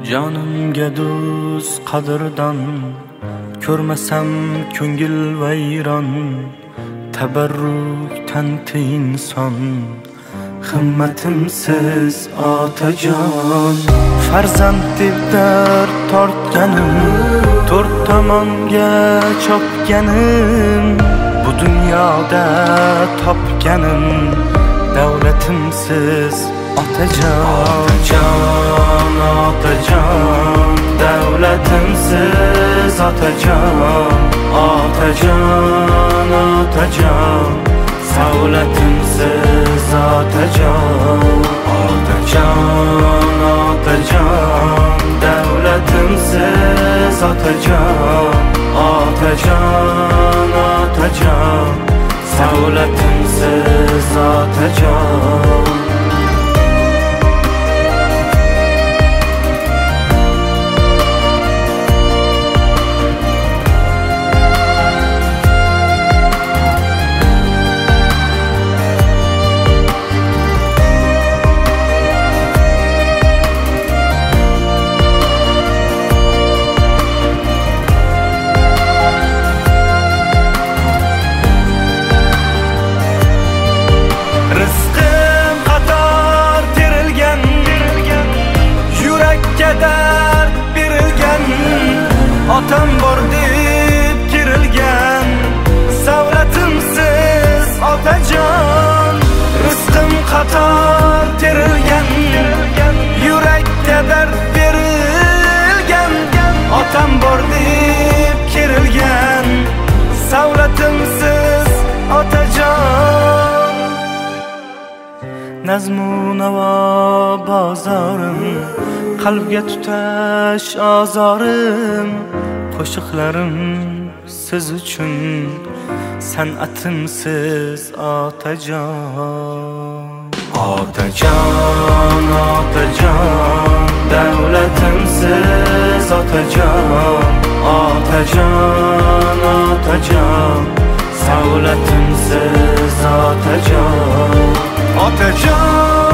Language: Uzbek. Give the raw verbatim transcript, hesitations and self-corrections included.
Jonimga do'st qadrdan ko'rmasam ko'ngil vayron. Tabarrukdan inson himmatimsiz otajon. Farzand deb dard tortganim, to'rt tomonga chopganim, bu dunyoda topganim davlatimsiz otajon. Otajon, otajon, davlatimsiz otajon. Otajon, otajon, savlatimsiz otajon. Otajon, otajon, davlatimsiz otajon. Otajon, otajon, savlatimsiz otajon. Dard berilgan, otam bor deb kirilgan, savlatimsiz otajon. Rizqim qator terilgan, yurakka dard berilgan, otam bor deb kirilgan, savlatimsiz otajon. Nazmu navo bozorim, qalbga tutash ozorim, qo'shiqlarim siz uchun, san'atimsiz otajon. Otajon, otajon, davlatimsiz otajon. Otajon, otajon, savlatimsiz otajon. Otajon